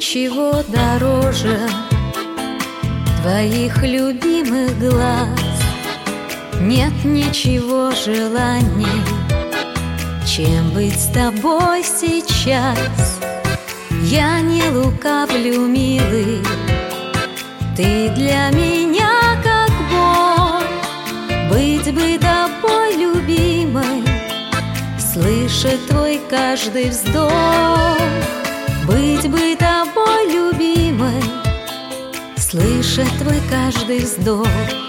ничего дороже твоих любимых глаз. Нет ничего желанней, чем быть с тобой сейчас. Я не лукавлю, милый, ты для меня как Бог. Быть бы тобой, любимой, слышать твой каждый вздох. Быть бы тобой, любимой, слышать твой каждый вздох.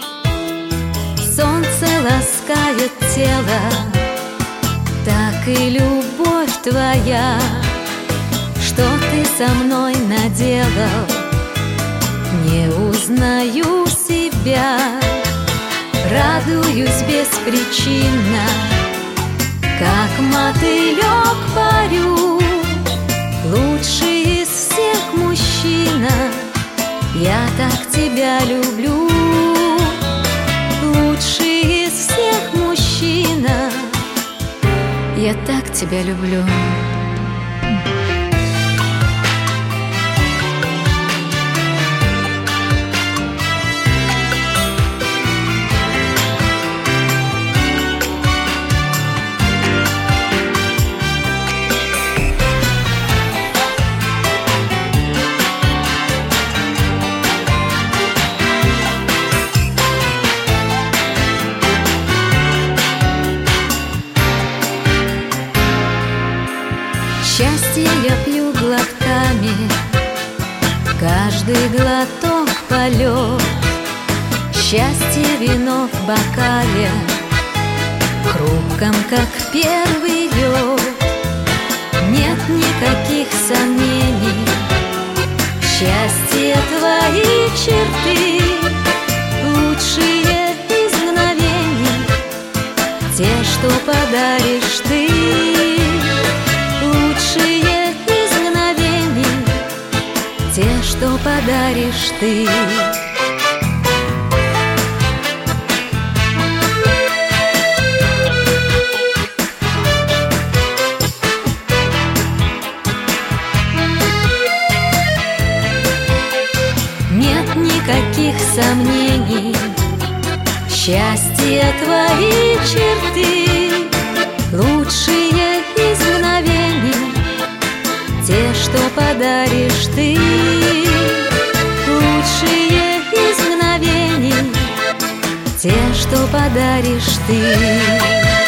Солнце ласкает тело, так и любовь твоя. Что ты со мной наделал, не узнаю себя. Радуюсь беспричинно, как мотылек парю. Лучший из всех мужчина, я так тебя люблю. Лучший из всех мужчина, я так тебя люблю. Счастье я пью глотками, каждый глоток полет. Счастье вино в бокале, хрупком, как первый лед. Нет никаких сомнений, счастье твои черты. Лучшие из мгновений, те, что подаришь ты. Лучшие из мгновений, те, что подаришь ты. Нет никаких сомнений, счастье твои черты. Лучшие из мгновений, те, что подаришь ты. Лучшие из мгновений, те, что подаришь ты.